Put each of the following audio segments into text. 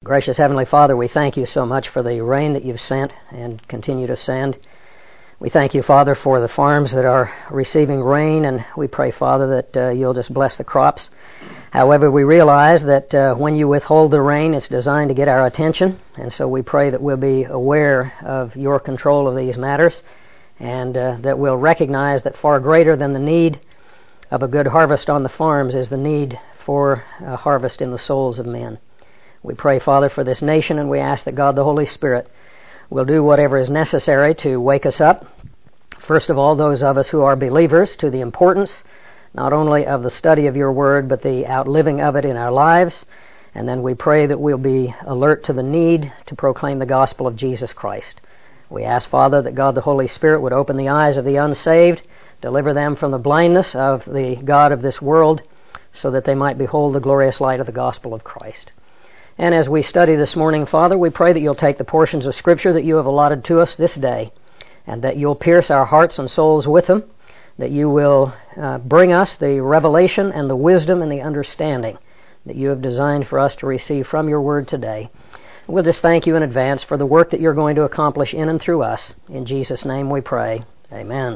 Gracious Heavenly Father, we thank you so much for the rain that you've sent and continue to send. We thank you, Father, for the farms that are receiving rain, and we pray, Father, that you'll just bless the crops. However, we realize that when you withhold the rain, it's designed to get our attention, and so we pray that we'll be aware of your control of these matters, and that we'll recognize that far greater than the need of a good harvest on the farms is the need for a harvest in the souls of men. We pray, Father, for this nation, and we ask that God the Holy Spirit will do whatever is necessary to wake us up. First of all, those of us who are believers, to the importance not only of the study of your word, but the outliving of it in our lives. And then we pray that we'll be alert to the need to proclaim the gospel of Jesus Christ. We ask, Father, that God the Holy Spirit would open the eyes of the unsaved, deliver them from the blindness of the god of this world, so that they might behold the glorious light of the gospel of Christ. And as we study this morning, Father, we pray that you'll take the portions of Scripture that you have allotted to us this day, and that you'll pierce our hearts and souls with them, that you will bring us the revelation and the wisdom and the understanding that you have designed for us to receive from your word today. We'll just thank you in advance for the work that you're going to accomplish in and through us. In Jesus' name we pray. Amen.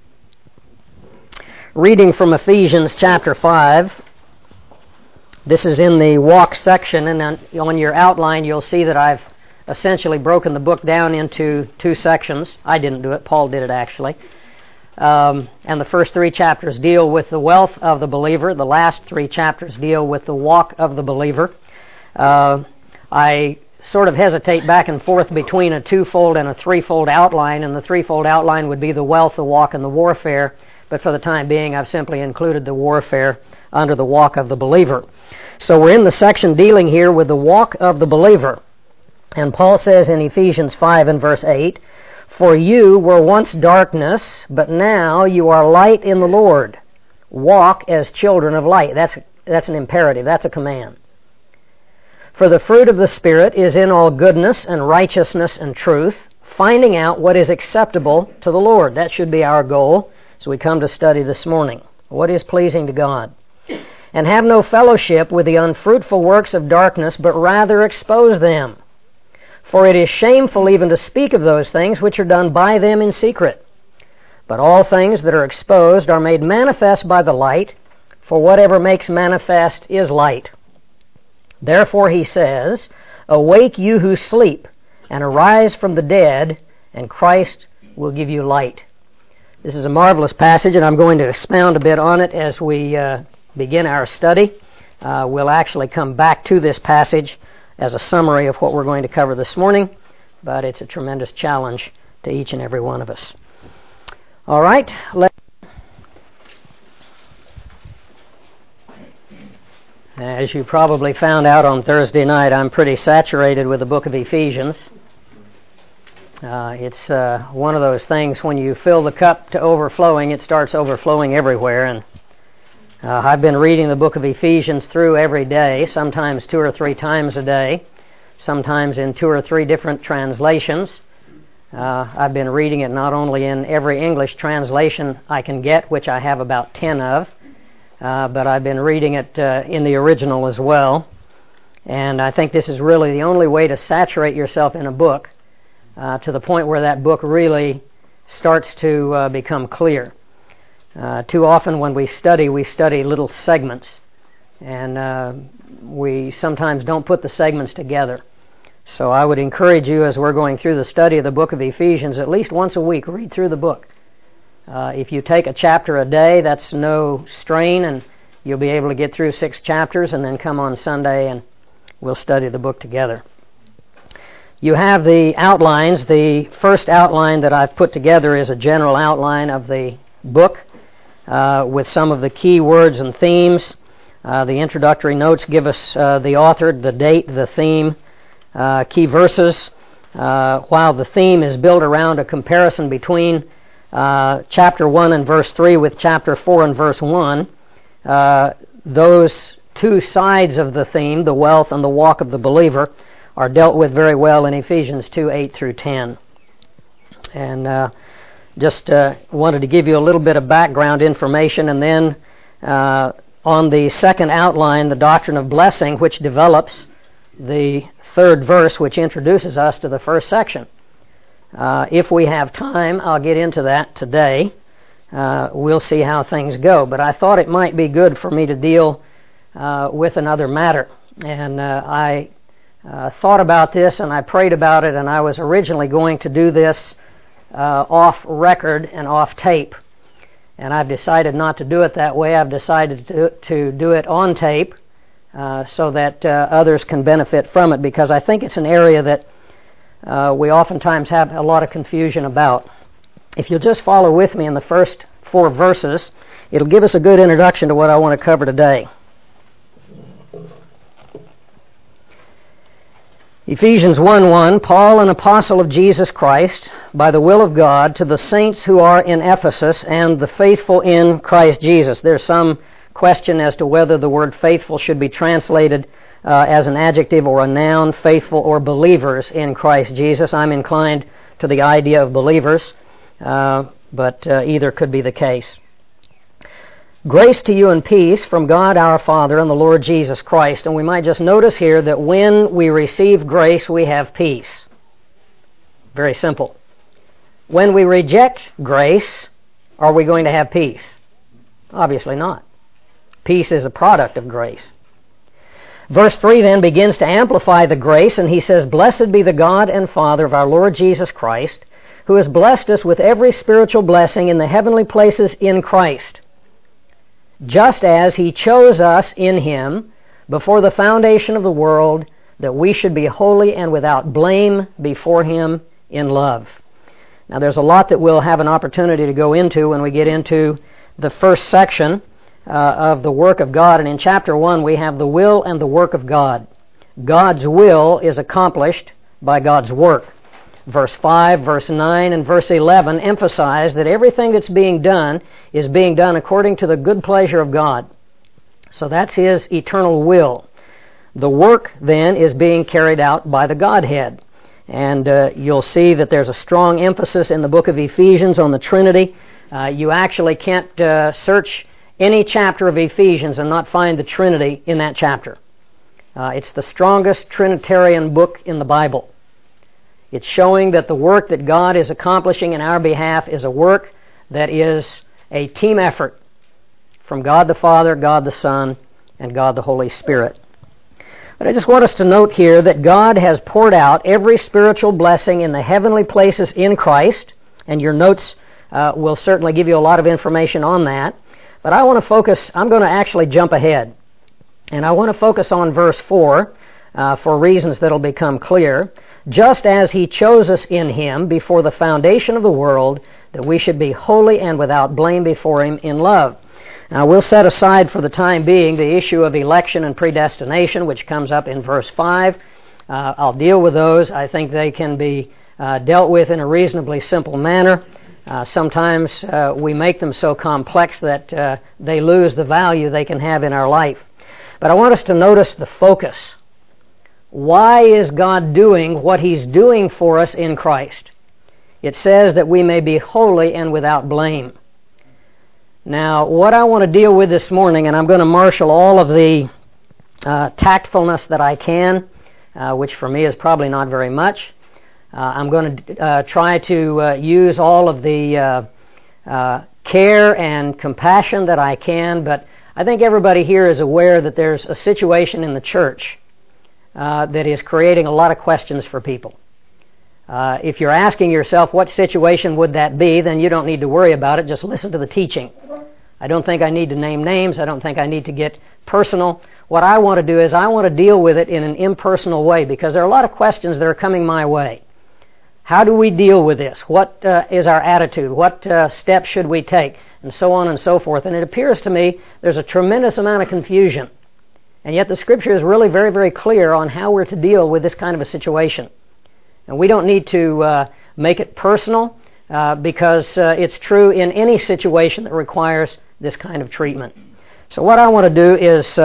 Reading from Ephesians chapter 5. This is in the walk section, and on your outline you'll see that I've essentially broken the book down into two sections. I didn't do it, Paul did it actually. And the first three chapters deal with the wealth of the believer. The last three chapters deal with the walk of the believer. I sort of hesitate back and forth between a twofold and a threefold outline, and the threefold outline would be the wealth, the walk, and the warfare. But for the time being, I've simply included the warfare under the walk of the believer. So we're in the section dealing here with the walk of the believer. And Paul says in Ephesians 5 and verse 8, "For you were once darkness, but now you are light in the Lord. Walk as children of light." That's an imperative. That's a command. "For the fruit of the Spirit is in all goodness and righteousness and truth, finding out what is acceptable to the Lord." That should be our goal as we come to study this morning. What is pleasing to God? "And have no fellowship with the unfruitful works of darkness, but rather expose them. For it is shameful even to speak of those things which are done by them in secret. But all things that are exposed are made manifest by the light, for whatever makes manifest is light. Therefore he says, 'Awake you who sleep, and arise from the dead, and Christ will give you light.'" This is a marvelous passage, and I'm going to expound a bit on it as we begin our study. We'll actually come back to this passage as a summary of what we're going to cover this morning, but it's a tremendous challenge to each and every one of us. All right, as you probably found out on Thursday night, I'm pretty saturated with the book of Ephesians. It's one of those things, when you fill the cup to overflowing, it starts overflowing everywhere, and I've been reading the book of Ephesians through every day, sometimes 2 or 3 times a day, sometimes in 2 or 3 different translations. I've been reading it not only in every English translation I can get, which I have about 10 of, but I've been reading it in the original as well. And I think this is really the only way to saturate yourself in a book to the point where that book really starts to become clear. Too often when we study little segments, and we sometimes don't put the segments together. So I would encourage you, as we're going through the study of the book of Ephesians, at least once a week, read through the book. If you take a chapter a day, that's no strain, and you'll be able to get through 6 chapters, and then come on Sunday and we'll study the book together. You have the outlines. The first outline that I've put together is a general outline of the book, with some of the key words and themes. The introductory notes give us the author, the date, the theme, key verses, while the theme is built around a comparison between chapter 1 and verse 3 with chapter 4 and verse 1. Those two sides of the theme, the wealth and the walk of the believer, are dealt with very well in Ephesians 2, 8 through 10. And just wanted to give you a little bit of background information, and then on the second outline, the doctrine of blessing, which develops the third verse, which introduces us to the first section. If we have time, I'll get into that today. We'll see how things go. But I thought it might be good for me to deal with another matter. And I thought about this and I prayed about it, and I was originally going to do this off record and off tape. And I've decided not to do it that way. I've decided to do it on tape so that others can benefit from it, because I think it's an area that we oftentimes have a lot of confusion about. If you'll just follow with me in the first 4 verses, it'll give us a good introduction to what I want to cover today. Ephesians 1:1, Paul, an apostle of Jesus Christ, by the will of God, to the saints who are in Ephesus and the faithful in Christ Jesus. There's some question as to whether the word faithful should be translated as an adjective or a noun, faithful or believers in Christ Jesus. I'm inclined to the idea of believers, but either could be the case. Grace to you and peace from God our Father and the Lord Jesus Christ. And we might just notice here that when we receive grace, we have peace. Very simple. When we reject grace, are we going to have peace? Obviously not. Peace is a product of grace. Verse 3 then begins to amplify the grace, and he says, Blessed be the God and Father of our Lord Jesus Christ, who has blessed us with every spiritual blessing in the heavenly places in Christ, just as he chose us in him before the foundation of the world, that we should be holy and without blame before him in love. Now there's a lot that we'll have an opportunity to go into when we get into the first section of the work of God. And in chapter 1 we have the will and the work of God. God's will is accomplished by God's work. Verse 5, verse 9, and verse 11 emphasize that everything that's being done is being done according to the good pleasure of God. So that's His eternal will. The work, then, is being carried out by the Godhead. And you'll see that there's a strong emphasis in the book of Ephesians on the Trinity. You actually can't search any chapter of Ephesians and not find the Trinity in that chapter. It's the strongest Trinitarian book in the Bible. It's showing that the work that God is accomplishing in our behalf is a work that is a team effort from God the Father, God the Son, and God the Holy Spirit. But I just want us to note here that God has poured out every spiritual blessing in the heavenly places in Christ, and your notes will certainly give you a lot of information on that. But I want to focus, I'm going to actually jump ahead, and I want to focus on verse 4 for reasons that will become clear. Just as he chose us in him before the foundation of the world, that we should be holy and without blame before him in love. Now we'll set aside for the time being the issue of election and predestination, which comes up in verse 5. I'll deal with those. I think they can be dealt with in a reasonably simple manner. Sometimes we make them so complex that they lose the value they can have in our life. But I want us to notice the focus. Why is God doing what He's doing for us in Christ? It says that we may be holy and without blame. Now, what I want to deal with this morning, and I'm going to marshal all of the tactfulness that I can, which for me is probably not very much. I'm going to try to use all of the care and compassion that I can, but I think everybody here is aware that there's a situation in the church that is creating a lot of questions for people. If you're asking yourself what situation would that be, then you don't need to worry about it. Just listen to the teaching. I don't think I need to name names. I don't think I need to get personal. What I want to do is I want to deal with it in an impersonal way, because there are a lot of questions that are coming my way. How do we deal with this? What is our attitude? What steps should we take? And so on and so forth. And it appears to me there's a tremendous amount of confusion. And yet the Scripture is really very, very clear on how we're to deal with this kind of a situation. And we don't need to make it personal because it's true in any situation that requires this kind of treatment. So what I want to do is,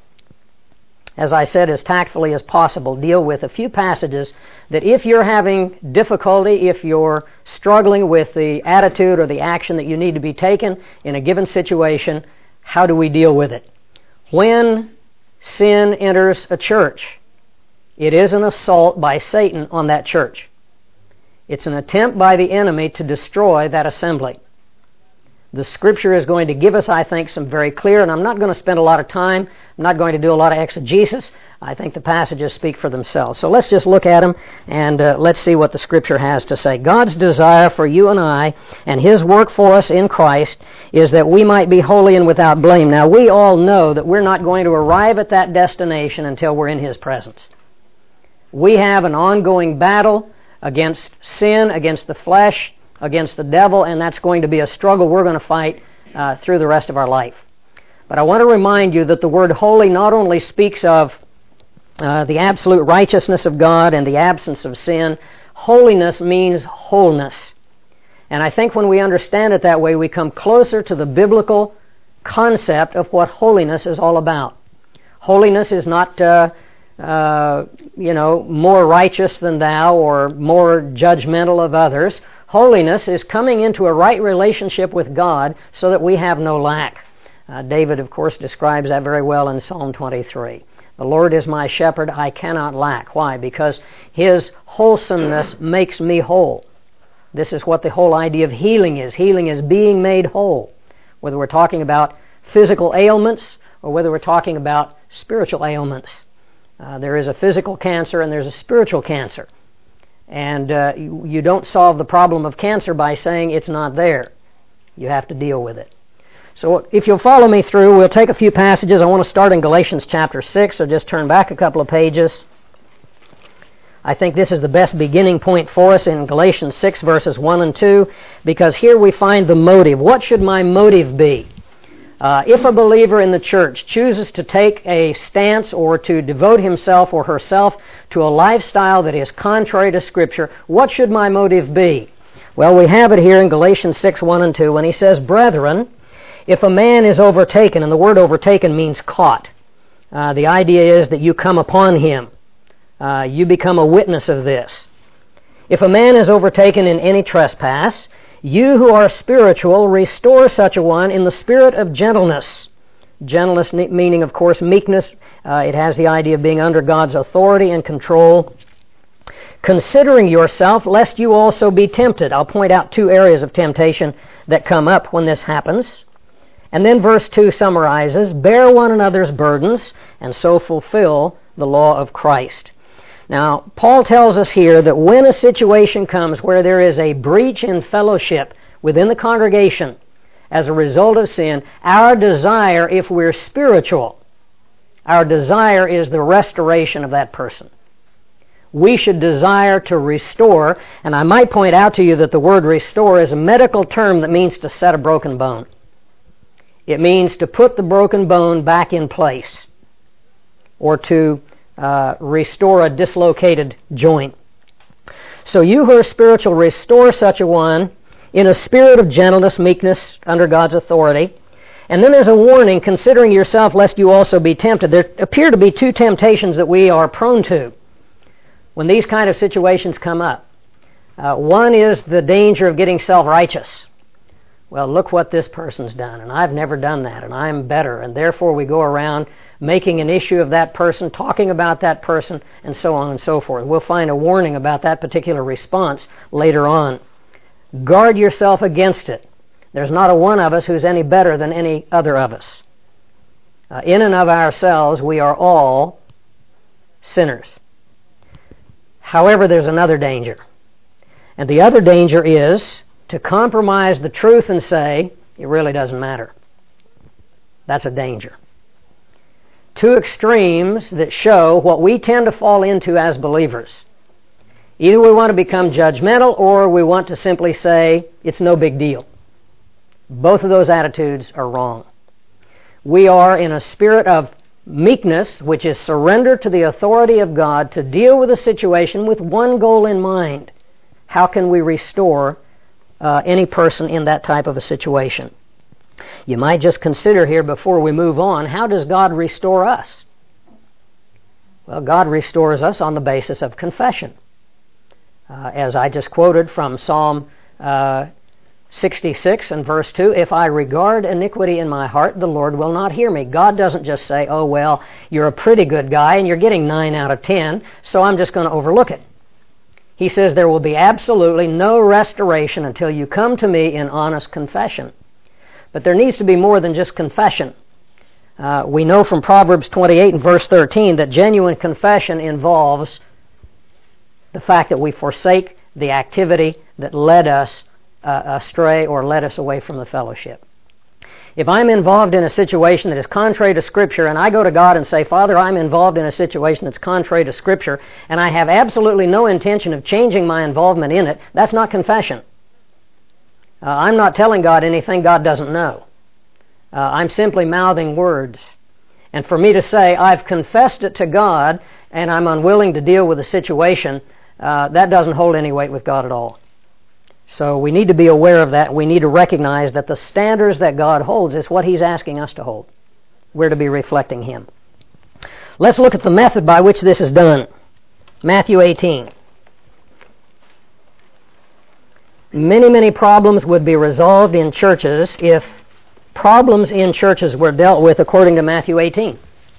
as I said, as tactfully as possible, deal with a few passages that if you're having difficulty, if you're struggling with the attitude or the action that you need to be taken in a given situation, how do we deal with it? When sin enters a church, It is an assault by Satan on that church. It's an attempt by the enemy to destroy that assembly. The Scripture is going to give us, I think, some very clear, and I'm not going to spend a lot of time, I'm not going to do a lot of exegesis. I think the passages speak for themselves. So let's just look at them, and let's see what the Scripture has to say. God's desire for you and I, and His work for us in Christ, is that we might be holy and without blame. Now, we all know that we're not going to arrive at that destination until we're in His presence. We have an ongoing battle against sin, against the flesh, against the devil, and that's going to be a struggle we're going to fight through the rest of our life. But I want to remind you that the word holy not only speaks of the absolute righteousness of God and the absence of sin. Holiness means wholeness. And I think when we understand it that way, we come closer to the biblical concept of what holiness is all about. Holiness is not, more righteous than thou or more judgmental of others. Holiness is coming into a right relationship with God so that we have no lack. David, of course, describes that very well in Psalm 23. The Lord is my shepherd, I cannot lack. Why? Because His wholesomeness makes me whole. This is what the whole idea of healing is. Healing is being made whole. Whether we're talking about physical ailments or whether we're talking about spiritual ailments. There is a physical cancer and there's a spiritual cancer. And you don't solve the problem of cancer by saying it's not there. You have to deal with it. So if you'll follow me through, we'll take a few passages. I want to start in Galatians chapter 6, so just turn back a couple of pages. I think this is the best beginning point for us in Galatians 6, verses 1 and 2, because here we find the motive. What should my motive be? If a believer in the church chooses to take a stance or to devote himself or herself to a lifestyle that is contrary to Scripture, what should my motive be? Well, we have it here in Galatians 6, 1 and 2, when he says, Brethren, if a man is overtaken, and the word overtaken means caught. The idea is that you come upon him. You become a witness of this. If a man is overtaken in any trespass, you who are spiritual, restore such a one in the spirit of gentleness. Gentleness meaning, of course, meekness. It has the idea of being under God's authority and control. Considering yourself, lest you also be tempted. I'll point out two areas of temptation that come up when this happens. And then verse 2 summarizes, bear one another's burdens, and so fulfill the law of Christ. Now, Paul tells us here that when a situation comes where there is a breach in fellowship within the congregation as a result of sin, our desire, if we're spiritual, our desire is the restoration of that person. We should desire to restore, and I might point out to you that the word restore is a medical term that means to set a broken bone. It means to put the broken bone back in place or to restore a dislocated joint. So you who are spiritual, restore such a one in a spirit of gentleness, meekness, under God's authority. And then there's a warning, considering yourself lest you also be tempted. There appear to be two temptations that we are prone to when these kind of situations come up. One is the danger of getting self-righteous. Well, look what this person's done, and I've never done that, and I'm better, and therefore we go around making an issue of that person, talking about that person, and so on and so forth. We'll find a warning about that particular response later on. Guard yourself against it. There's not a one of us who's any better than any other of us. In and of ourselves, we are all sinners. However, there's another danger. And the other danger is to compromise the truth and say, it really doesn't matter. That's a danger. Two extremes that show what we tend to fall into as believers. Either we want to become judgmental or we want to simply say, it's no big deal. Both of those attitudes are wrong. We are in a spirit of meekness, which is surrender to the authority of God to deal with a situation with one goal in mind. How can we restore any person in that type of a situation? You might just consider here before we move on, how does God restore us? Well, God restores us on the basis of confession. As I just quoted from Psalm 66 and verse 2, if I regard iniquity in my heart, the Lord will not hear me. God doesn't just say, oh, well, you're a pretty good guy and you're getting 9 out of 10, so I'm just going to overlook it. He says there will be absolutely no restoration until you come to me in honest confession. But there needs to be more than just confession. We know from Proverbs 28 and verse 13 that genuine confession involves the fact that we forsake the activity that led us astray or led us away from the fellowship. If I'm involved in a situation that is contrary to Scripture and I go to God and say, Father, I'm involved in a situation that's contrary to Scripture and I have absolutely no intention of changing my involvement in it, that's not confession. I'm not telling God anything God doesn't know. I'm simply mouthing words. And for me to say, I've confessed it to God and I'm unwilling to deal with the situation, that doesn't hold any weight with God at all. So we need to be aware of that. We need to recognize that the standards that God holds is what He's asking us to hold. We're to be reflecting Him. Let's look at the method by which this is done. Matthew 18. Many problems would be resolved in churches if problems in churches were dealt with according to Matthew 18.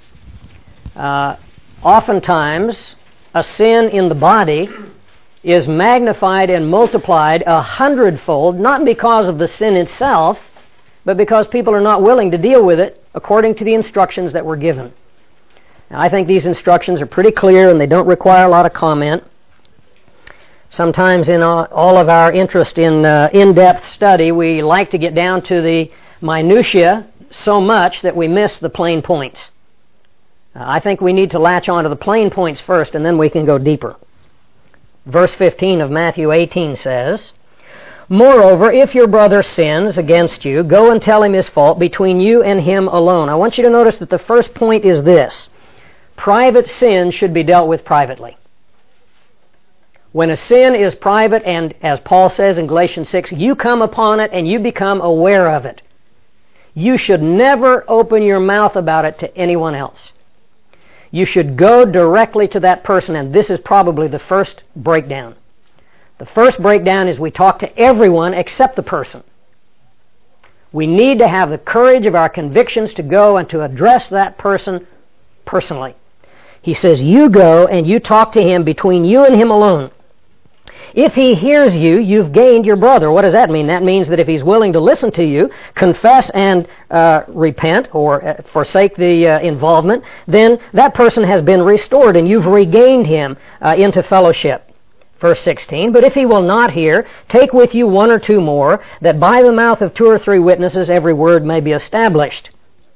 Oftentimes, a sin in the body is magnified and multiplied 100-fold, not because of the sin itself, but because people are not willing to deal with it according to the instructions that were given. Now, I think these instructions are pretty clear and they don't require a lot of comment. Sometimes in all of our interest in in-depth study, we like to get down to the minutiae so much that we miss the plain points. I think we need to latch on to the plain points first and then we can go deeper. Verse 15 of Matthew 18 says, Moreover, if your brother sins against you, go and tell him his fault between you and him alone. I want you to notice that the first point is this. Private sin should be dealt with privately. When a sin is private, and as Paul says in Galatians 6, you come upon it and you become aware of it, you should never open your mouth about it to anyone else. You should go directly to that person, and this is probably the first breakdown. The first breakdown is we talk to everyone except the person. We need to have the courage of our convictions to go and to address that person personally. He says, you go and you talk to him between you and him alone. If he hears you, you've gained your brother. What does that mean? That means that if he's willing to listen to you, confess and repent or forsake the involvement, then that person has been restored and you've regained him into fellowship. Verse 16, but if he will not hear, take with you 1 or 2 more, that by the mouth of 2 or 3 witnesses every word may be established.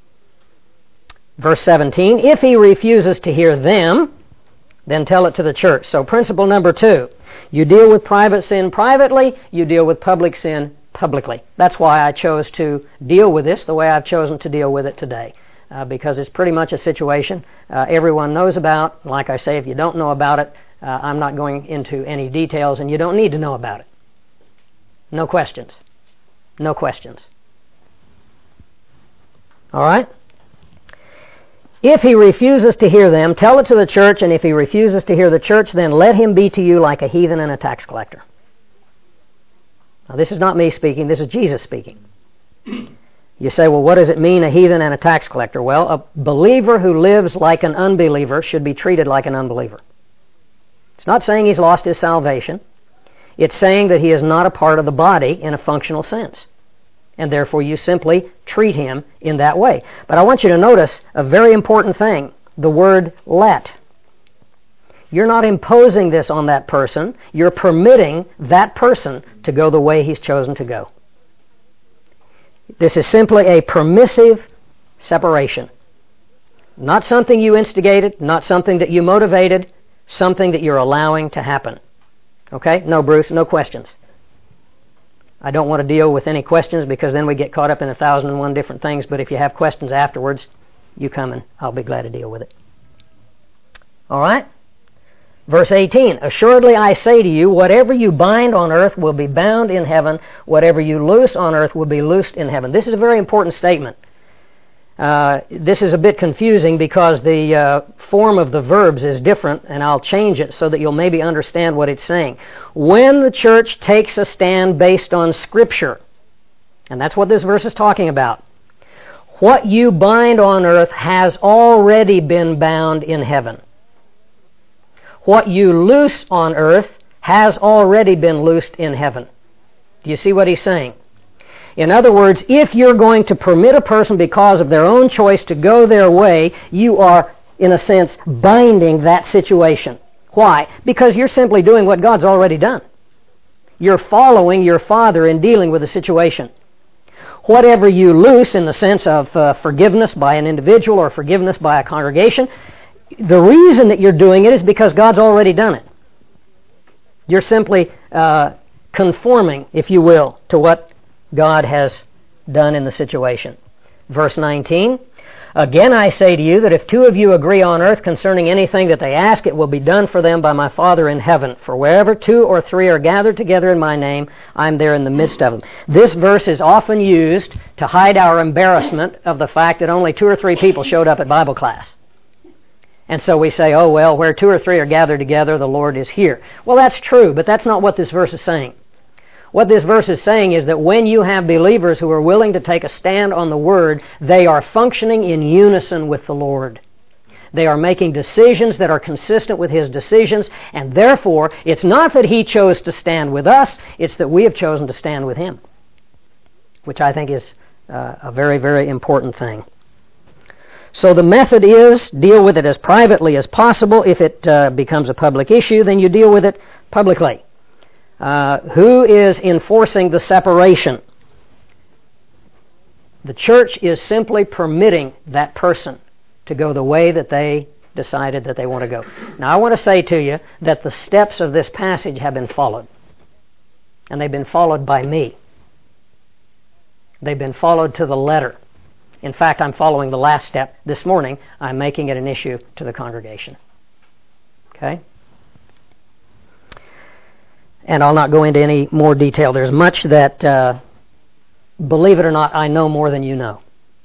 Verse 17, if he refuses to hear them, then tell it to the church. So principle number 2. You deal with private sin privately, you deal with public sin publicly. That's why I chose to deal with this the way I've chosen to deal with it today. Because it's pretty much a situation everyone knows about. Like I say, if you don't know about it, I'm not going into any details, and you don't need to know about it. No questions. No questions. All right? If he refuses to hear them, tell it to the church, and if he refuses to hear the church, then let him be to you like a heathen and a tax collector. Now, this is not me speaking, this is Jesus speaking. You say, well, what does it mean, a heathen and a tax collector? Well, a believer who lives like an unbeliever should be treated like an unbeliever. It's not saying he's lost his salvation. It's saying that he is not a part of the body in a functional sense. And therefore you simply treat him in that way. But I want you to notice a very important thing, the word let. You're not imposing this on that person. You're permitting that person to go the way he's chosen to go. This is simply a permissive separation. Not something you instigated, not something that you motivated, something that you're allowing to happen. Okay? No, Bruce, no questions. I don't want to deal with any questions because then we get caught up in 1,001 different things, but if you have questions afterwards, you come and I'll be glad to deal with it. All right? Verse 18, assuredly I say to you, whatever you bind on earth will be bound in heaven, whatever you loose on earth will be loosed in heaven. This is a very important statement. This is a bit confusing because the form of the verbs is different, and I'll change it so that you'll maybe understand what it's saying. When the church takes a stand based on Scripture, And that's what this verse is talking about. What you bind on earth has already been bound in heaven. What you loose on earth has already been loosed in heaven. Do you see what he's saying? In other words, if you're going to permit a person because of their own choice to go their way, you are, in a sense, binding that situation. Why? Because you're simply doing what God's already done. You're following your Father in dealing with the situation. Whatever you loose in the sense of forgiveness by an individual or forgiveness by a congregation, the reason that you're doing it is because God's already done it. You're simply conforming, if you will, to what God has done in the situation. Verse 19, again I say to you that if two of you agree on earth concerning anything that they ask, it will be done for them by my Father in heaven. For wherever 2 or 3 are gathered together in my name, I'm there in the midst of them. This verse is often used to hide our embarrassment of the fact that only 2 or 3 people showed up at Bible class. And so we say, oh well, where 2 or 3 are gathered together, the Lord is here. Well, that's true, but that's not what this verse is saying. What this verse is saying is that when you have believers who are willing to take a stand on the Word, they are functioning in unison with the Lord. They are making decisions that are consistent with His decisions, and therefore, it's not that He chose to stand with us, it's that we have chosen to stand with Him, which I think is a very, very important thing. So the method is deal with it as privately as possible. If it becomes a public issue, then you deal with it publicly. Who is enforcing the separation? The church is simply permitting that person to go the way that they decided that they want to go. Now I want to say to you that the steps of this passage have been followed. And they've been followed by me. They've been followed to the letter. In fact, I'm following the last step. This morning, I'm making it an issue to the congregation. Okay? And I'll not go into any more detail. There's much that, believe it or not, I know more than you know.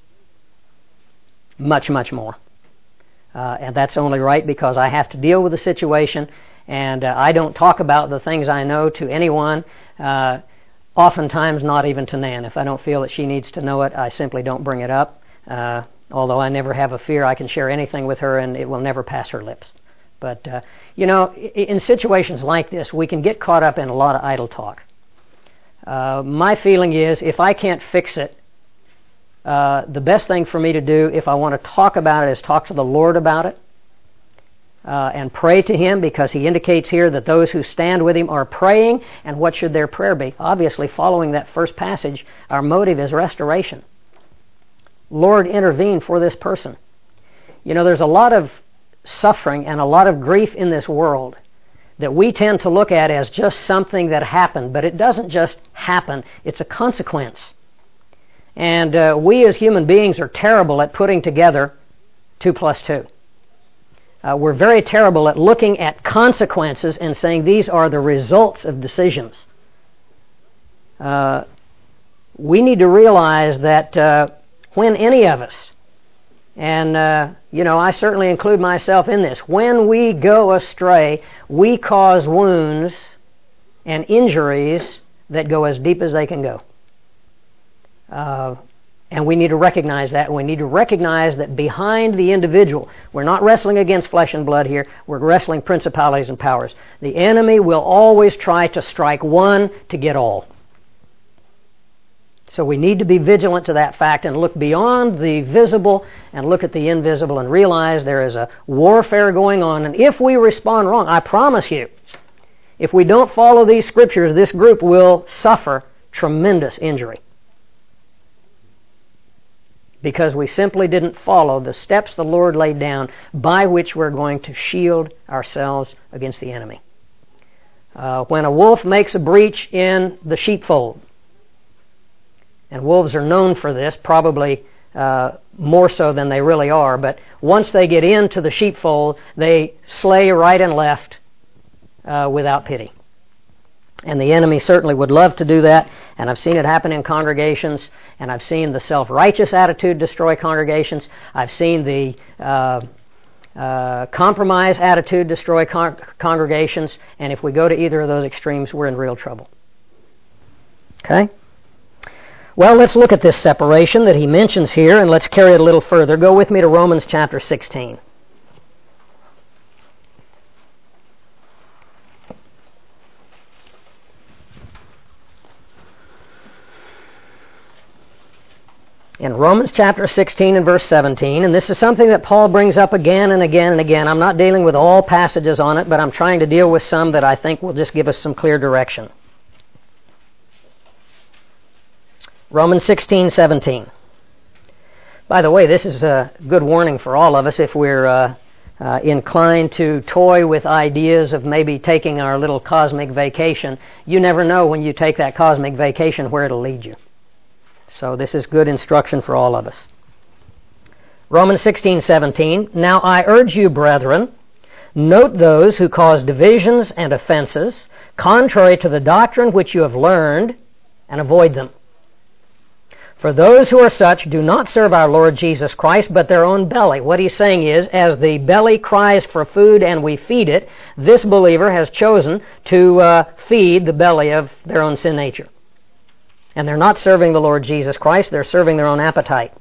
Much, much more. And that's only right because I have to deal with the situation, and I don't talk about the things I know to anyone, oftentimes not even to Nan. If I don't feel that she needs to know it, I simply don't bring it up. Although I never have a fear I can share anything with her and it will never pass her lips. But, in situations like this, we can get caught up in a lot of idle talk. My feeling is if I can't fix it, the best thing for me to do if I want to talk about it is talk to the Lord about it and pray to Him, because He indicates here that those who stand with Him are praying. And what should their prayer be? Obviously, following that first passage, our motive is restoration. Lord, intervene for this person. There's a lot of suffering and a lot of grief in this world that we tend to look at as just something that happened, but it doesn't just happen, it's a consequence. And we as human beings are terrible at putting together 2 plus 2. We're very terrible at looking at consequences and saying these are the results of decisions. We need to realize that when any of us, and, I certainly include myself in this. When we go astray, we cause wounds and injuries that go as deep as they can go. And we need to recognize that. We need to recognize that behind the individual, we're not wrestling against flesh and blood here. We're wrestling principalities and powers. The enemy will always try to strike one to get all. So we need to be vigilant to that fact and look beyond the visible and look at the invisible and realize there is a warfare going on. And if we respond wrong, I promise you, if we don't follow these scriptures, this group will suffer tremendous injury. Because we simply didn't follow the steps the Lord laid down by which we're going to shield ourselves against the enemy. When a wolf makes a breach in the sheepfold, and wolves are known for this, probably more so than they really are, but once they get into the sheepfold, they slay right and left without pity. And the enemy certainly would love to do that, and I've seen it happen in congregations, and I've seen the self-righteous attitude destroy congregations. I've seen the compromise attitude destroy congregations, and if we go to either of those extremes, we're in real trouble. Okay? Well, let's look at this separation that he mentions here, and let's carry it a little further. Go with me to Romans chapter 16. In Romans chapter 16 and verse 17, and this is something that Paul brings up again and again and again. I'm not dealing with all passages on it, but I'm trying to deal with some that I think will just give us some clear direction. Romans 16:17. By the way, this is a good warning for all of us if we're inclined to toy with ideas of maybe taking our little cosmic vacation. You never know when you take that cosmic vacation where it'll lead you. So this is good instruction for all of us. Romans 16:17. Now I urge you, brethren, note those who cause divisions and offenses, contrary to the doctrine which you have learned, and avoid them. For those who are such do not serve our Lord Jesus Christ, but their own belly. What he's saying is, as the belly cries for food and we feed it, this believer has chosen to feed the belly of their own sin nature. And they're not serving the Lord Jesus Christ, they're serving their own appetite.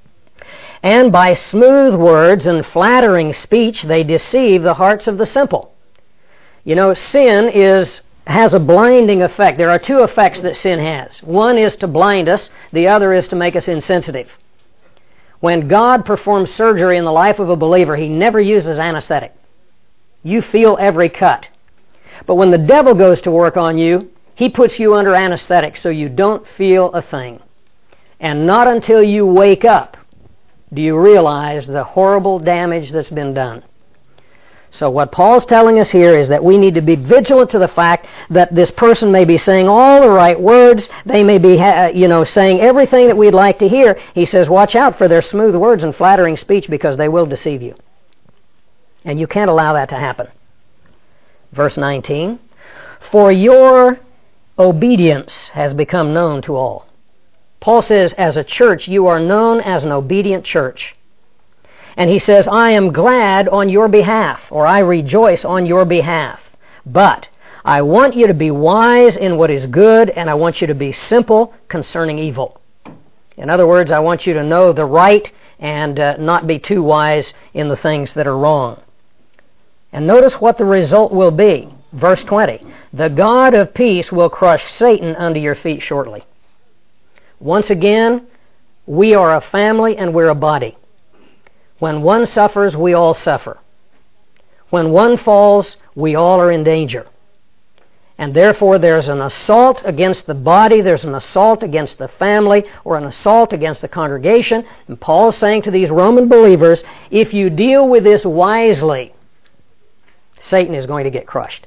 And by smooth words and flattering speech, they deceive the hearts of the simple. You know, sin has a blinding effect. There are two effects that sin has. One is to blind us, the other is to make us insensitive. When God performs surgery in the life of a believer, He never uses anesthetic. You feel every cut. But when the devil goes to work on you, he puts you under anesthetic so you don't feel a thing. And not until you wake up do you realize the horrible damage that's been done. So what Paul's telling us here is that we need to be vigilant to the fact that this person may be saying all the right words. They may be saying everything that we'd like to hear. He says, watch out for their smooth words and flattering speech because they will deceive you. And you can't allow that to happen. Verse 19, for your obedience has become known to all. Paul says, as a church, you are known as an obedient church. And he says, I am glad on your behalf, or I rejoice on your behalf. But I want you to be wise in what is good, and I want you to be simple concerning evil. In other words, I want you to know the right and not be too wise in the things that are wrong. And notice what the result will be. Verse 20, the God of peace will crush Satan under your feet shortly. Once again, we are a family and we're a body. When one suffers, we all suffer. When one falls, we all are in danger. And therefore there's an assault against the body, there's an assault against the family, or an assault against the congregation. And Paul's saying to these Roman believers, if you deal with this wisely, Satan is going to get crushed.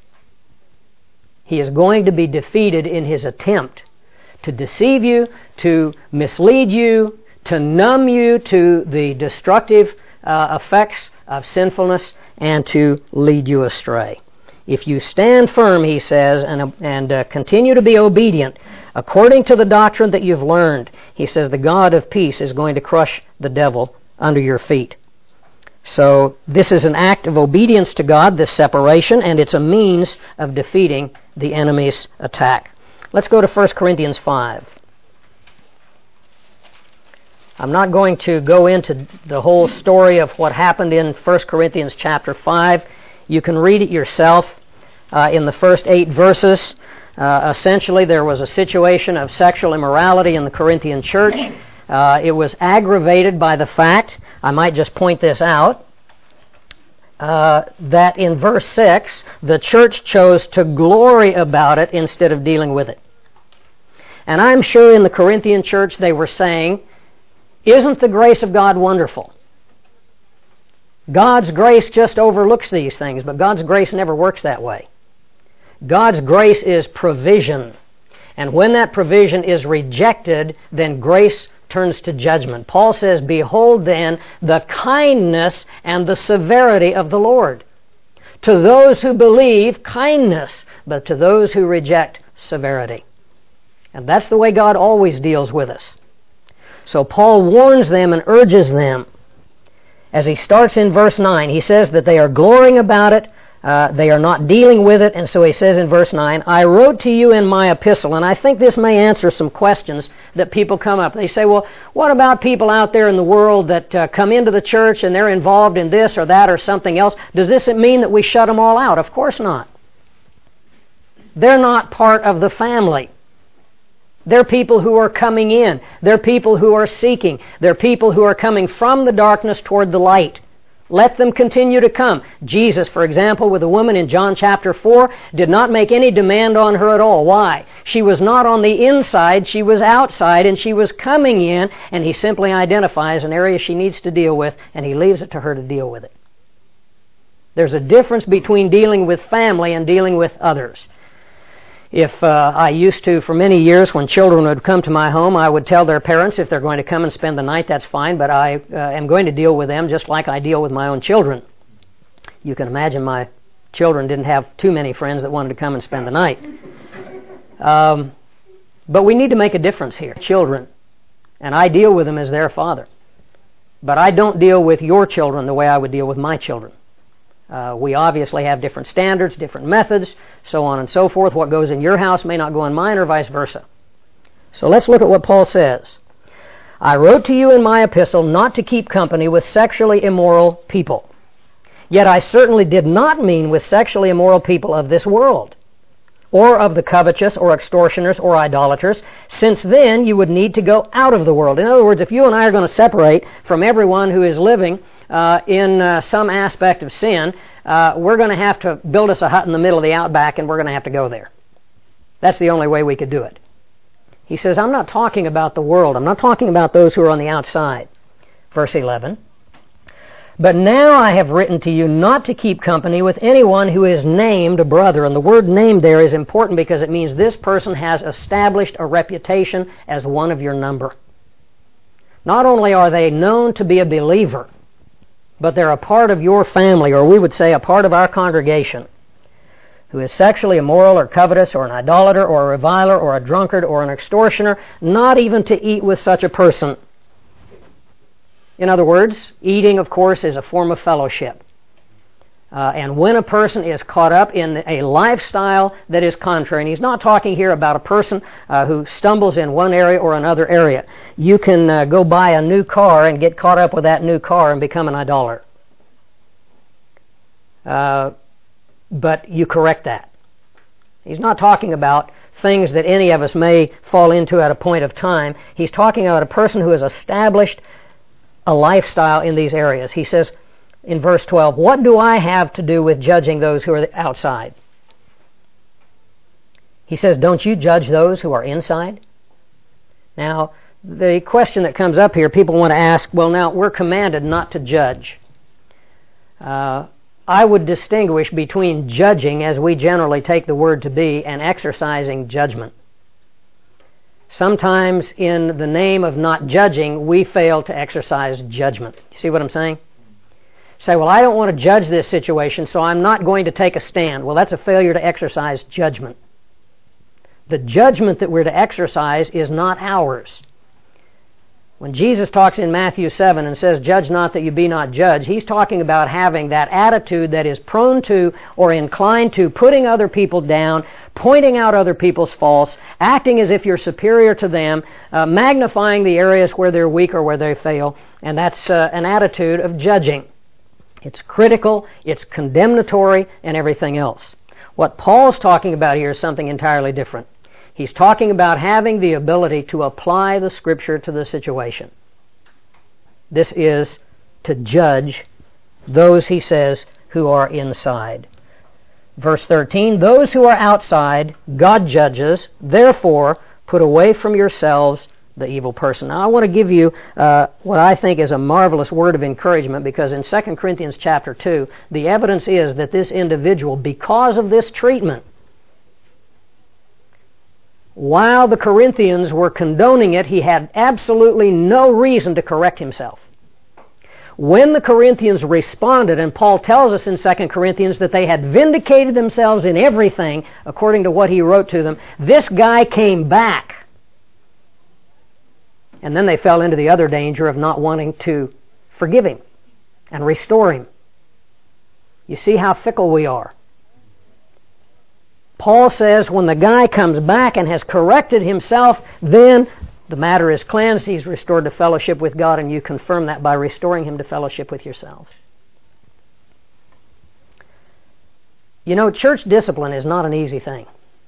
He is going to be defeated in his attempt to deceive you, to mislead you, to numb you to the destructive effects of sinfulness, and to lead you astray. If you stand firm, he says, and continue to be obedient according to the doctrine that you've learned, he says the God of peace is going to crush the devil under your feet. So this is an act of obedience to God, this separation, and it's a means of defeating the enemy's attack. Let's go to 1 Corinthians 5. I'm not going to go into the whole story of what happened in 1 Corinthians chapter 5. You can read it yourself in the first 8 verses. Essentially, there was a situation of sexual immorality in the Corinthian church. It was aggravated by the fact, I might just point this out, that in verse 6, the church chose to glory about it instead of dealing with it. And I'm sure in the Corinthian church they were saying, isn't the grace of God wonderful? God's grace just overlooks these things, but God's grace never works that way. God's grace is provision. And when that provision is rejected, then grace turns to judgment. Paul says, behold then the kindness and the severity of the Lord. To those who believe, kindness, but to those who reject, severity. And that's the way God always deals with us. So Paul warns them and urges them. As he starts in verse 9, he says that they are glorying about it They are not dealing with it, and so he says in verse 9, I wrote to you in my epistle, and I think this may answer some questions that people come up. They say, well, what about people out there in the world that come into the church and they're involved in this or that or something else? Does this mean that we shut them all out? Of course not. They're not part of the family. They're people who are coming in. They're people who are seeking. They're people who are coming from the darkness toward the light. Let them continue to come. Jesus, for example, with a woman in John chapter 4, did not make any demand on her at all. Why? She was not on the inside, she was outside, and she was coming in, and he simply identifies an area she needs to deal with, and he leaves it to her to deal with it. There's a difference between dealing with family and dealing with others. If I used to, for many years, when children would come to my home, I would tell their parents if they're going to come and spend the night, that's fine, but I am going to deal with them just like I deal with my own children. You can imagine my children didn't have too many friends that wanted to come and spend the night. But we need to make a difference here. Children. And I deal with them as their father. But I don't deal with your children the way I would deal with my children. We obviously have different standards, different methods, so on and so forth. What goes in your house may not go in mine or vice versa. So let's look at what Paul says. I wrote to you in my epistle not to keep company with sexually immoral people. Yet I certainly did not mean with sexually immoral people of this world, or of the covetous, or extortioners, or idolaters, since then you would need to go out of the world. In other words, if you and I are going to separate from everyone who is living in some aspect of sin, we're going to have to build us a hut in the middle of the outback, and we're going to have to go there. That's the only way we could do it. He says, I'm not talking about the world. I'm not talking about those who are on the outside. Verse 11. But now I have written to you not to keep company with anyone who is named a brother. And the word named there is important because it means this person has established a reputation as one of your number. Not only are they known to be a believer, but they're a part of your family, or we would say a part of our congregation, who is sexually immoral or covetous or an idolater or a reviler or a drunkard or an extortioner, not even to eat with such a person. In other words, eating, of course, is a form of fellowship. And when a person is caught up in a lifestyle that is contrary, and he's not talking here about a person who stumbles in one area or another area. You can go buy a new car and get caught up with that new car and become an idolater. But you correct that. He's not talking about things that any of us may fall into at a point of time. He's talking about a person who has established a lifestyle in these areas. He says, in verse 12, what do I have to do with judging those who are outside? He says, don't you judge those who are inside? Now, the question that comes up here, people want to ask, well, now, we're commanded not to judge. I would distinguish between judging, as we generally take the word to be, and exercising judgment. Sometimes in the name of not judging, we fail to exercise judgment. You see what I'm saying? Say, well, I don't want to judge this situation, so I'm not going to take a stand. Well, that's a failure to exercise judgment. The judgment that we're to exercise is not ours. When Jesus talks in Matthew 7 and says, judge not that you be not judged, he's talking about having that attitude that is prone to or inclined to putting other people down, pointing out other people's faults, acting as if you're superior to them, magnifying the areas where they're weak or where they fail, and that's an attitude of judging. It's critical, it's condemnatory, and everything else. What Paul's talking about here is something entirely different. He's talking about having the ability to apply the Scripture to the situation. This is to judge those, he says, who are inside. Verse 13, those who are outside, God judges, therefore put away from yourselves the evil person. Now I want to give you what I think is a marvelous word of encouragement, because in 2 Corinthians chapter 2, the evidence is that this individual, because of this treatment, while the Corinthians were condoning it, he had absolutely no reason to correct himself. When the Corinthians responded, and Paul tells us in 2 Corinthians that they had vindicated themselves in everything according to what he wrote to them, this guy came back. And then they fell into the other danger of not wanting to forgive him and restore him. You see how fickle we are. Paul says when the guy comes back and has corrected himself, then the matter is cleansed, he's restored to fellowship with God, and you confirm that by restoring him to fellowship with yourselves. You know, church discipline is not an easy thing.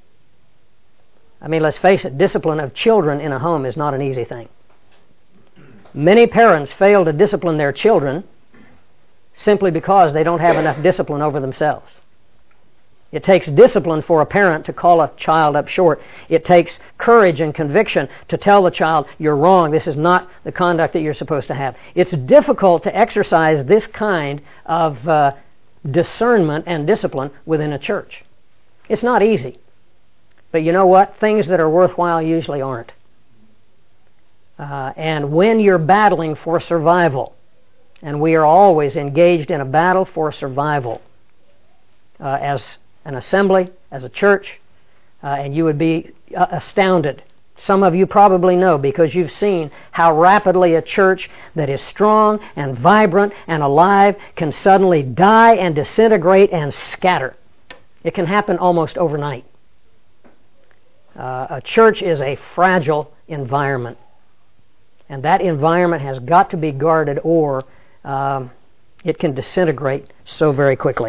I mean, let's face it, discipline of children in a home is not an easy thing. Many parents fail to discipline their children simply because they don't have enough discipline over themselves. It takes discipline for a parent to call a child up short. It takes courage and conviction to tell the child, you're wrong, this is not the conduct that you're supposed to have. It's difficult to exercise this kind of discernment and discipline within a church. It's not easy. But you know what? Things that are worthwhile usually aren't. And when you're battling for survival, and we are always engaged in a battle for survival as an assembly, as a church, and you would be astounded. Some of you probably know because you've seen how rapidly a church that is strong and vibrant and alive can suddenly die and disintegrate and scatter. It can happen almost overnight. A church is a fragile environment, and that environment has got to be guarded or it can disintegrate so very quickly.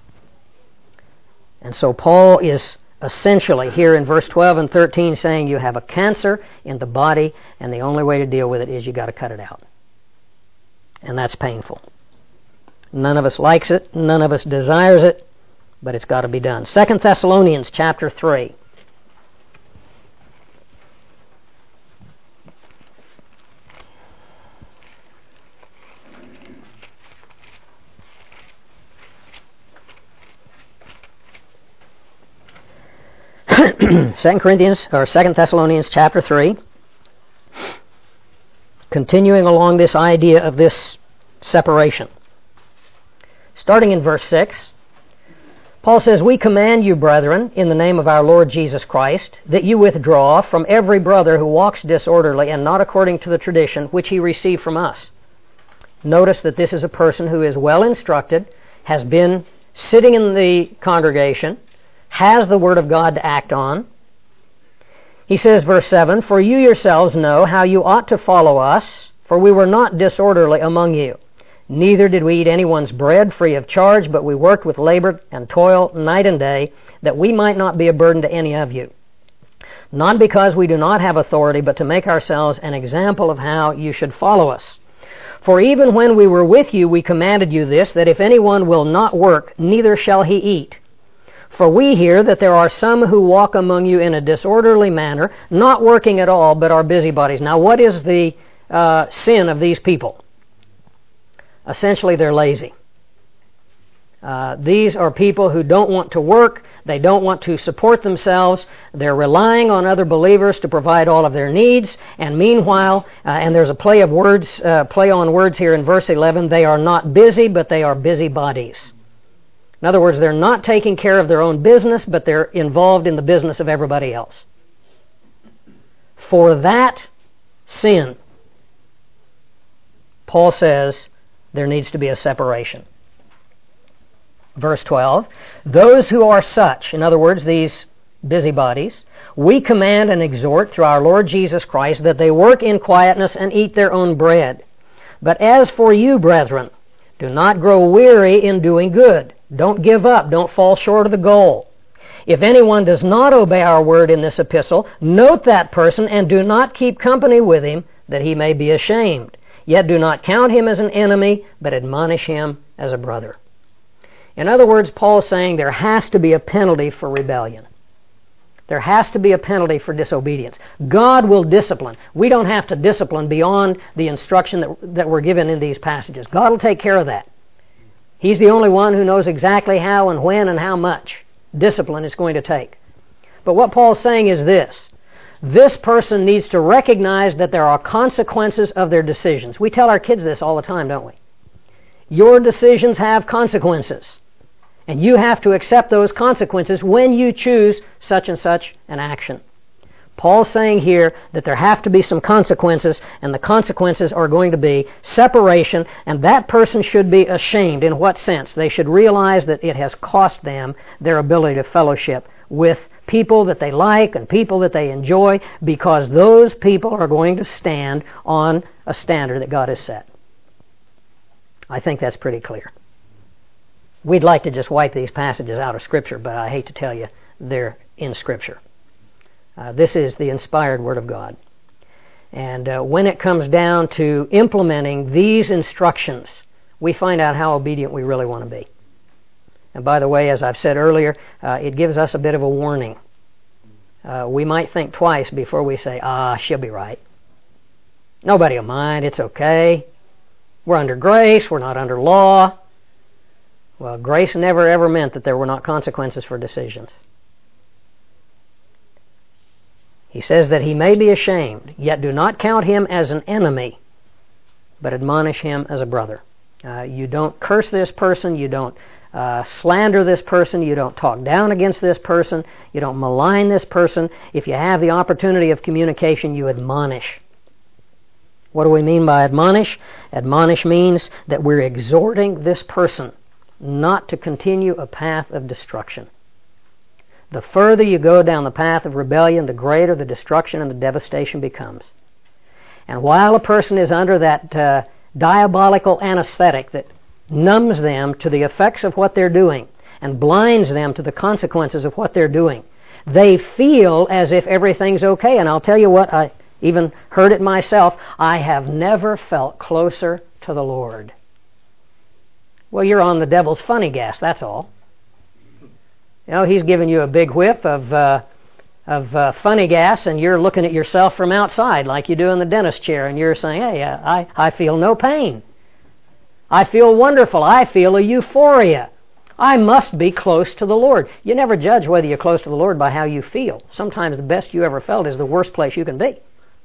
And so Paul is essentially here in verse 12 and 13 saying you have a cancer in the body, and the only way to deal with it is you got to cut it out. And that's painful. None of us likes it, none of us desires it, but it's got to be done. 2 Thessalonians chapter 3. Second Thessalonians chapter 3, continuing along this idea of this separation. Starting in verse 6, Paul says, we command you, brethren, in the name of our Lord Jesus Christ, that you withdraw from every brother who walks disorderly and not according to the tradition which he received from us. Notice that this is a person who is well instructed, has been sitting in the congregation, has the Word of God to act on. He says, verse 7, for you yourselves know how you ought to follow us, for we were not disorderly among you. Neither did we eat anyone's bread free of charge, but we worked with labor and toil night and day, that we might not be a burden to any of you. Not because we do not have authority, but to make ourselves an example of how you should follow us. For even when we were with you, we commanded you this, that if anyone will not work, neither shall he eat. For we hear that there are some who walk among you in a disorderly manner, not working at all, but are busybodies. Now, what is the sin of these people? Essentially, they're lazy. These are people who don't want to work. They don't want to support themselves. They're relying on other believers to provide all of their needs. And meanwhile, and there's a play on words here in verse 11, they are not busy, but they are busybodies. In other words, they're not taking care of their own business, but they're involved in the business of everybody else. For that sin, Paul says there needs to be a separation. Verse 12, those who are such, in other words, these busybodies, we command and exhort through our Lord Jesus Christ that they work in quietness and eat their own bread. But as for you, brethren, do not grow weary in doing good. Don't give up. Don't fall short of the goal. If anyone does not obey our word in this epistle, note that person and do not keep company with him, that he may be ashamed. Yet do not count him as an enemy, but admonish him as a brother. In other words, Paul is saying there has to be a penalty for rebellion. There has to be a penalty for disobedience. God will discipline. We don't have to discipline beyond the instruction that we're given in these passages. God will take care of that. He's the only one who knows exactly how and when and how much discipline is going to take. But what Paul's saying is this. This person needs to recognize that there are consequences of their decisions. We tell our kids this all the time, don't we? Your decisions have consequences. And you have to accept those consequences when you choose such and such an action. Paul's saying here that there have to be some consequences, and the consequences are going to be separation, and that person should be ashamed. In what sense? They should realize that it has cost them their ability to fellowship with people that they like and people that they enjoy, because those people are going to stand on a standard that God has set. I think that's pretty clear. We'd like to just wipe these passages out of Scripture, but I hate to tell you, they're in Scripture. This is the inspired Word of God. And when it comes down to implementing these instructions, we find out how obedient we really want to be. And by the way, as I've said earlier, it gives us a bit of a warning. We might think twice before we say, she'll be right. Nobody will mind, it's okay. We're under grace, we're not under law. Well, grace never ever meant that there were not consequences for decisions. He says that he may be ashamed, yet do not count him as an enemy, but admonish him as a brother. You don't curse this person, you don't slander this person, you don't talk down against this person, you don't malign this person. If you have the opportunity of communication, you admonish. What do we mean by admonish? Admonish means that we're exhorting this person not to continue a path of destruction. The further you go down the path of rebellion, the greater the destruction and the devastation becomes. And while a person is under that diabolical anesthetic that numbs them to the effects of what they're doing and blinds them to the consequences of what they're doing, they feel as if everything's okay. And I'll tell you what, I even heard it myself, I have never felt closer to the Lord. Well, you're on the devil's funny gas, that's all. You know, he's giving you a big whiff of funny gas, and you're looking at yourself from outside like you do in the dentist chair, and you're saying, hey, I feel no pain. I feel wonderful. I feel a euphoria. I must be close to the Lord. You never judge whether you're close to the Lord by how you feel. Sometimes the best you ever felt is the worst place you can be.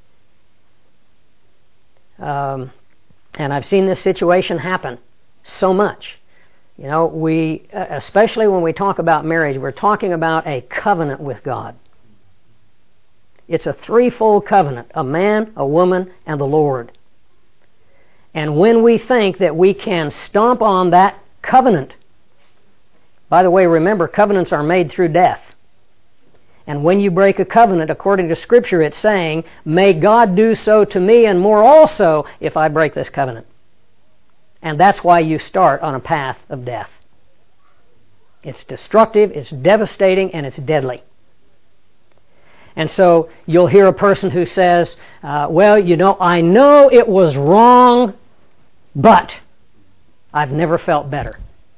And I've seen this situation happen so much. You know, we, especially when we talk about marriage, we're talking about a covenant with God. It's a threefold covenant: a man, a woman, and the Lord. And when we think that we can stomp on that covenant, by the way, remember, covenants are made through death. And when you break a covenant, according to Scripture, it's saying, may God do so to me and more also if I break this covenant. And that's why you start on a path of death. It's destructive, it's devastating, and it's deadly. And so you'll hear a person who says, well, you know, I know it was wrong, but I've never felt better.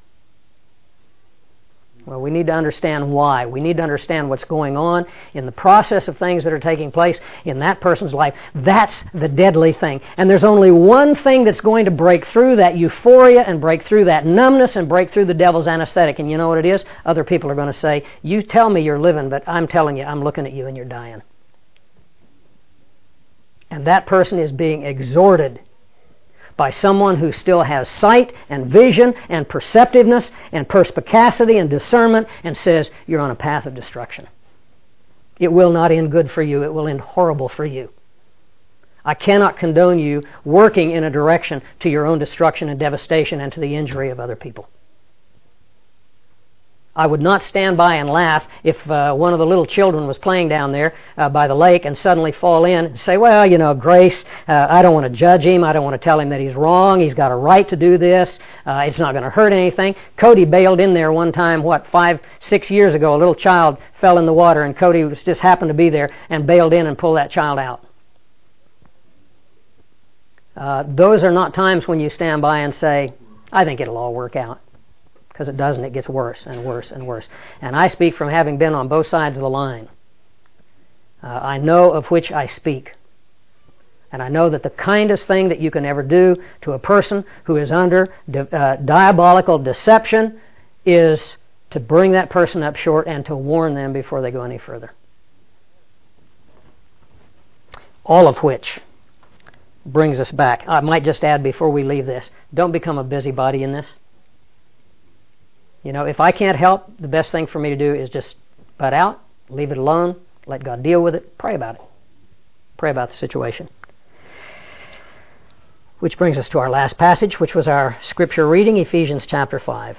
Well, we need to understand why. We need to understand what's going on in the process of things that are taking place in that person's life. That's the deadly thing. And there's only one thing that's going to break through that euphoria and break through that numbness and break through the devil's anesthetic. And you know what it is? Other people are going to say, you tell me you're living, but I'm telling you, I'm looking at you and you're dying. And that person is being exhorted by someone who still has sight and vision and perceptiveness and perspicacity and discernment and says, you're on a path of destruction. It will not end good for you. It will end horrible for you. I cannot condone you working in a direction to your own destruction and devastation and to the injury of other people. I would not stand by and laugh if one of the little children was playing down there by the lake and suddenly fall in and say, well, you know, Grace, I don't want to judge him. I don't want to tell him that he's wrong. He's got a right to do this. It's not going to hurt anything. Cody bailed in there one time, 5-6 years ago. A little child fell in the water and Cody just happened to be there and bailed in and pulled that child out. Those are not times when you stand by and say, I think it'll all work out. Because it doesn't, it gets worse and worse and worse. And I speak from having been on both sides of the line. I know of which I speak. And I know that the kindest thing that you can ever do to a person who is under diabolical deception is to bring that person up short and to warn them before they go any further. All of which brings us back. I might just add before we leave this, don't become a busybody in this. You know, if I can't help, the best thing for me to do is just butt out, leave it alone, Let God deal with it. Pray about it. Pray about the situation. Which brings us to our last passage, which was our scripture reading, Ephesians chapter 5.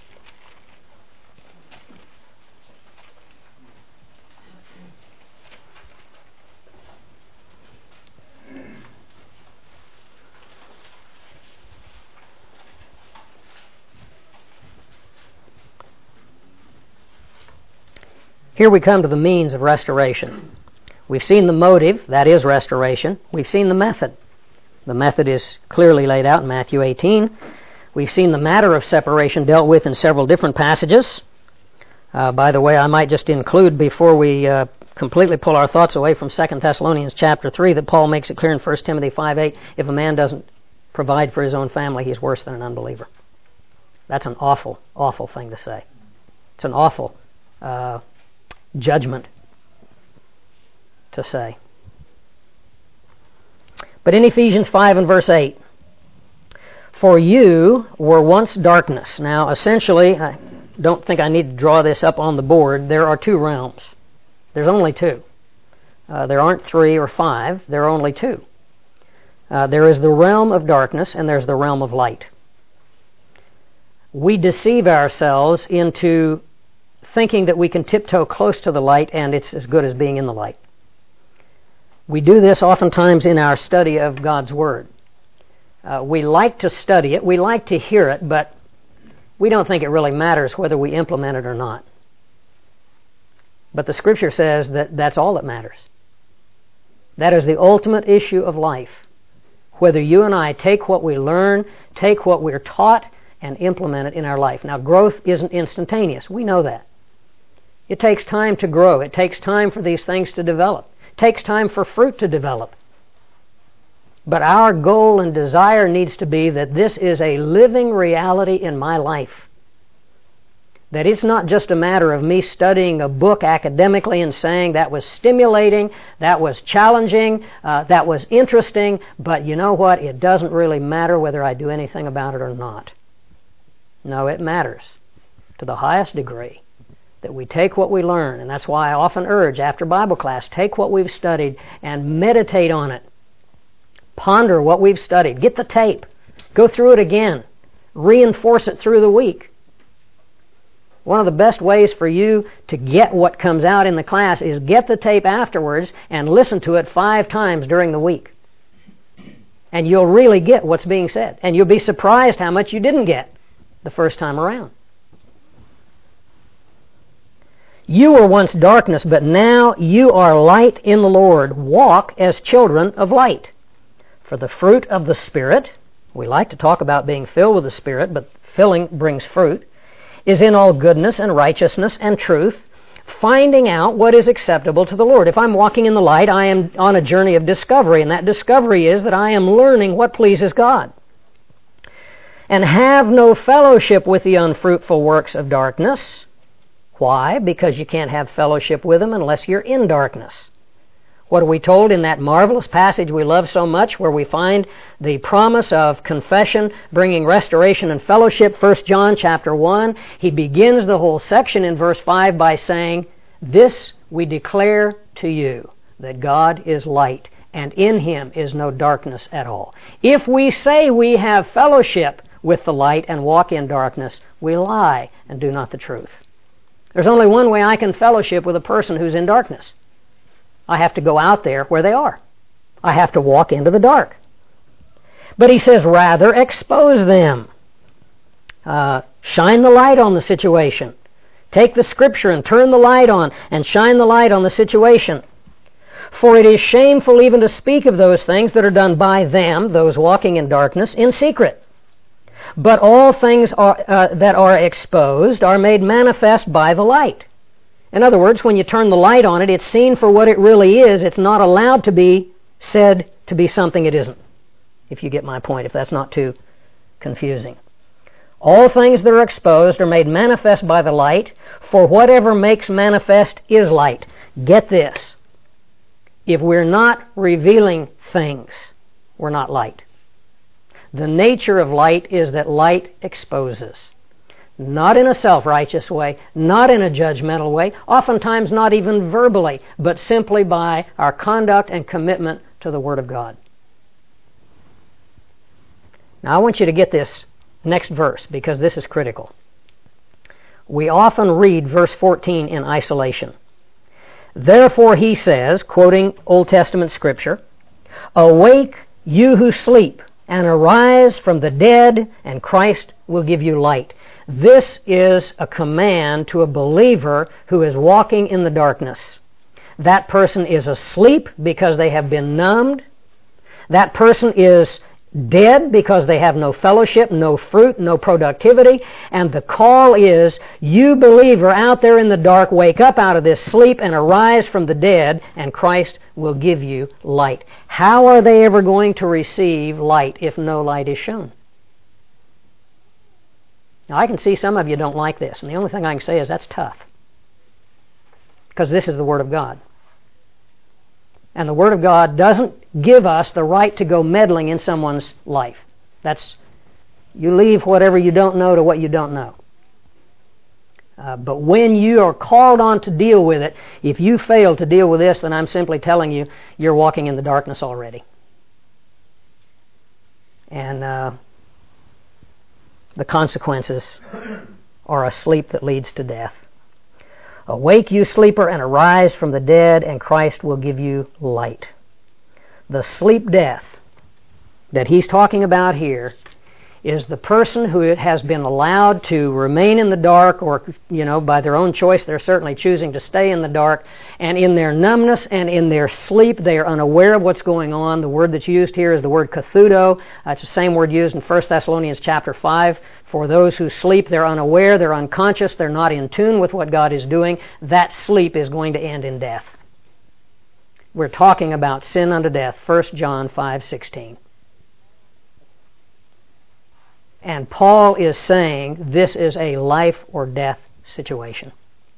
Here we come to the means of restoration. We've seen the motive, that is restoration. We've seen the method. The method is clearly laid out in Matthew 18. We've seen the matter of separation dealt with in several different passages. By the way, I might just include, before we completely pull our thoughts away from 2 Thessalonians chapter 3, that Paul makes it clear in 1 Timothy 5:8, if a man doesn't provide for his own family, he's worse than an unbeliever. That's an awful, awful thing to say. It's an awful judgment to say. But in Ephesians 5 and verse 8, for you were once darkness. Now, essentially, I don't think I need to draw this up on the board. There are two realms. There's only two. There aren't 3 or 5. There are only 2. There is the realm of darkness and there's the realm of light. We deceive ourselves into thinking that we can tiptoe close to the light and it's as good as being in the light. We do this oftentimes in our study of God's Word. We like to study it, we like to hear it, but we don't think it really matters whether we implement it or not. But the Scripture says that that's all that matters. That is the ultimate issue of life. Whether you and I take what we learn, take what we're taught, and implement it in our life. Now, growth isn't instantaneous. We know that. It takes time to grow. It takes time for these things to develop. It takes time for fruit to develop. But our goal and desire needs to be that this is a living reality in my life. That it's not just a matter of me studying a book academically and saying that was stimulating, that was challenging, that was interesting, but you know what? It doesn't really matter whether I do anything about it or not. No, it matters to the highest degree that we take what we learn, and that's why I often urge after Bible class, take what we've studied and meditate on it. Ponder what we've studied. Get the tape. Go through it again. Reinforce it through the week. One of the best ways for you to get what comes out in the class is get the tape afterwards and listen to it 5 times during the week. And you'll really get what's being said. And you'll be surprised how much you didn't get the first time around. You were once darkness, but now you are light in the Lord. Walk as children of light. For the fruit of the Spirit, we like to talk about being filled with the Spirit, but filling brings fruit, is in all goodness and righteousness and truth, finding out what is acceptable to the Lord. If I'm walking in the light, I am on a journey of discovery, and that discovery is that I am learning what pleases God. And have no fellowship with the unfruitful works of darkness. Why? Because you can't have fellowship with them unless you're in darkness. What are we told in that marvelous passage we love so much, where we find the promise of confession bringing restoration and fellowship? 1 John chapter 1, he begins the whole section in verse 5 by saying, "This we declare to you, that God is light, and in Him is no darkness at all. If we say we have fellowship with the light and walk in darkness, we lie and do not the truth." There's only one way I can fellowship with a person who's in darkness. I have to go out there where they are. I have to walk into the dark. But he says, rather expose them. Shine the light on the situation. Take the Scripture and turn the light on and shine the light on the situation. For it is shameful even to speak of those things that are done by them, those walking in darkness, in secret. But all things that are exposed are made manifest by the light. In other words, when you turn the light on it, it's seen for what it really is. It's not allowed to be said to be something it isn't. If you get my point, if that's not too confusing. All things that are exposed are made manifest by the light, for whatever makes manifest is light. Get this. If we're not revealing things, we're not light. The nature of light is that light exposes. not in a self-righteous way, not in a judgmental way, oftentimes not even verbally, but simply by our conduct and commitment to the Word of God. Now I want you to get this next verse, because this is critical. We often read verse 14 in isolation. Therefore he says, quoting Old Testament Scripture, awake, you who sleep, and arise from the dead, and Christ will give you light. This is a command to a believer who is walking in the darkness. That person is asleep because they have been numbed. That person is dead because they have no fellowship, no fruit, no productivity. And the call is, you believer out there in the dark, wake up out of this sleep and arise from the dead, and Christ will give you light. How are they ever going to receive light if no light is shown? Now, I can see some of you don't like this, and the only thing I can say is that's tough. Because this is the Word of God. And the Word of God doesn't give us the right to go meddling in someone's life. You leave whatever you don't know to what you don't know. But when you are called on to deal with it, if you fail to deal with this, then I'm simply telling you, you're walking in the darkness already. And the consequences are a sleep that leads to death. Awake, you sleeper, and arise from the dead, and Christ will give you light. The sleep death that he's talking about here is the person who has been allowed to remain in the dark, or, by their own choice, they're certainly choosing to stay in the dark, and in their numbness and in their sleep, they are unaware of what's going on. The word that's used here is the word kathudo. It's the same word used in 1 Thessalonians chapter 5. For those who sleep, they're unaware, they're unconscious, they're not in tune with what God is doing. That sleep is going to end in death. We're talking about sin unto death, 1 John 5:16. And Paul is saying this is a life or death situation.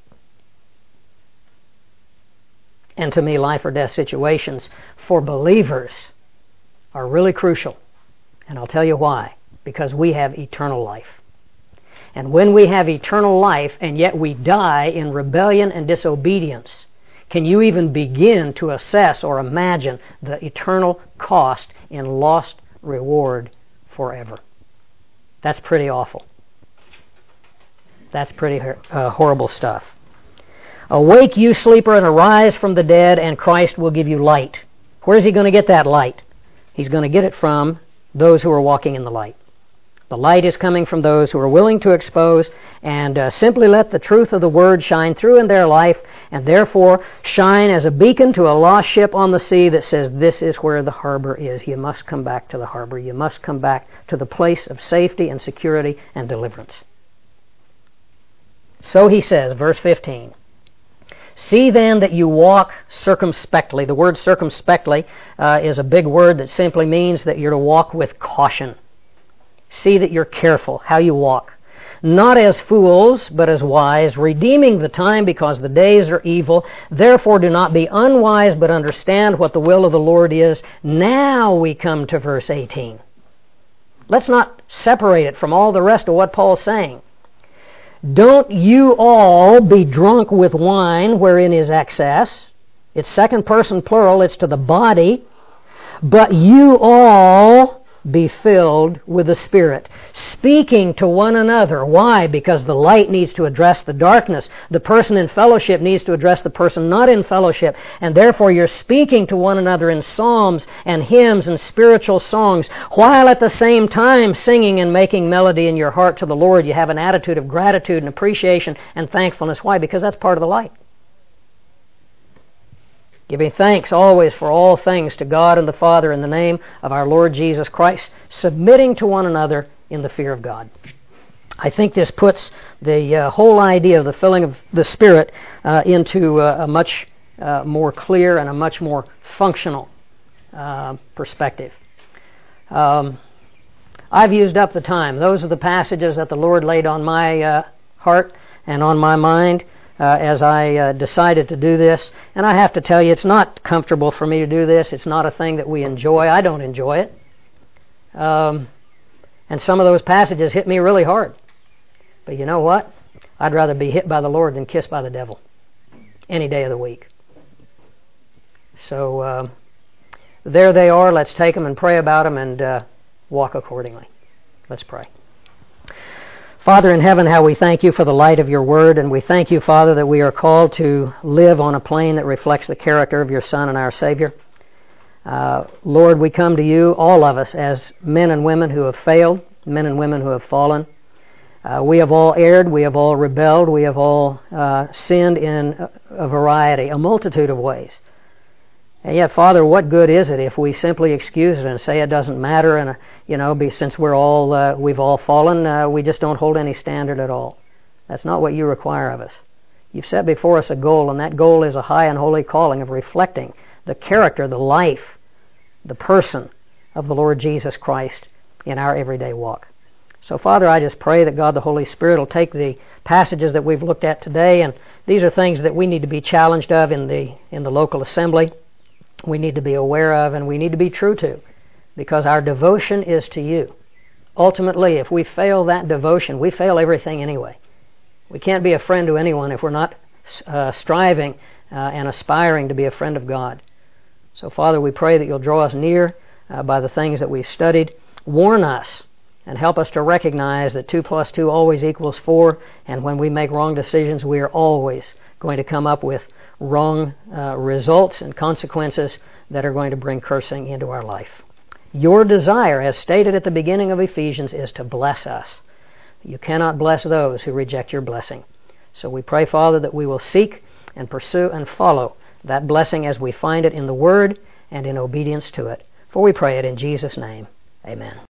And to me, life or death situations for believers are really crucial. And I'll tell you why. Because we have eternal life. And when we have eternal life and yet we die in rebellion and disobedience, can you even begin to assess or imagine the eternal cost in lost reward forever? That's pretty awful. That's pretty horrible stuff. Awake, you sleeper, and arise from the dead, and Christ will give you light. Where's he going to get that light? He's going to get it from those who are walking in the light. The light is coming from those who are willing to expose and simply let the truth of the Word shine through in their life, and therefore shine as a beacon to a lost ship on the sea that says, this is where the harbor is. You must come back to the harbor. You must come back to the place of safety and security and deliverance. So he says, verse 15, see then that you walk circumspectly. The word circumspectly is a big word that simply means that you're to walk with caution. See that you're careful how you walk. Not as fools, but as wise, redeeming the time because the days are evil. Therefore do not be unwise, but understand what the will of the Lord is. Now we come to verse 18. Let's not separate it from all the rest of what Paul's saying. Don't you all be drunk with wine wherein is excess. It's second person plural, it's to the body. But you all be filled with the Spirit, speaking to one another. Why? Because the light needs to address the darkness. The person in fellowship needs to address the person not in fellowship. And therefore you're speaking to one another in psalms and hymns and spiritual songs, while at the same time singing and making melody in your heart to the Lord. You have an attitude of gratitude and appreciation and thankfulness. Why? Because that's part of the light. Giving thanks always for all things to God and the Father in the name of our Lord Jesus Christ, submitting to one another in the fear of God. I think this puts the whole idea of the filling of the Spirit into a much more clear and a much more functional perspective. I've used up the time. Those are the passages that the Lord laid on my heart and on my mind as I decided to do this. And I have to tell you, it's not comfortable for me to do this. It's not a thing that we enjoy. I don't enjoy it. And some of those passages hit me really hard. But you know what? I'd rather be hit by the Lord than kissed by the devil any day of the week. So there they are. Let's take them and pray about them and walk accordingly. Let's pray. Father in heaven, how we thank you for the light of your word, and we thank you, Father, that we are called to live on a plane that reflects the character of your Son and our Savior. Lord, we come to you, all of us, as men and women who have failed, men and women who have fallen. We have all erred, we have all rebelled, we have all sinned in a multitude of ways. And yet, Father, what good is it if we simply excuse it and say it doesn't matter, and since we've all fallen, we just don't hold any standard at all. That's not what you require of us. You've set before us a goal, and that goal is a high and holy calling of reflecting the character, the life, the person of the Lord Jesus Christ in our everyday walk. So, Father, I just pray that God the Holy Spirit will take the passages that we've looked at today, and these are things that we need to be challenged of in the local assembly. We need to be aware of, and we need to be true to, because our devotion is to you. Ultimately, if we fail that devotion, we fail everything anyway. We can't be a friend to anyone if we're not striving and aspiring to be a friend of God. So, Father, we pray that you'll draw us near by the things that we've studied. Warn us and help us to recognize that 2 + 2 always equals 4, and when we make wrong decisions, we are always going to come up with wrong results and consequences that are going to bring cursing into our life. Your desire, as stated at the beginning of Ephesians, is to bless us. You cannot bless those who reject your blessing. So we pray, Father, that we will seek and pursue and follow that blessing as we find it in the Word and in obedience to it. For we pray it in Jesus' name. Amen.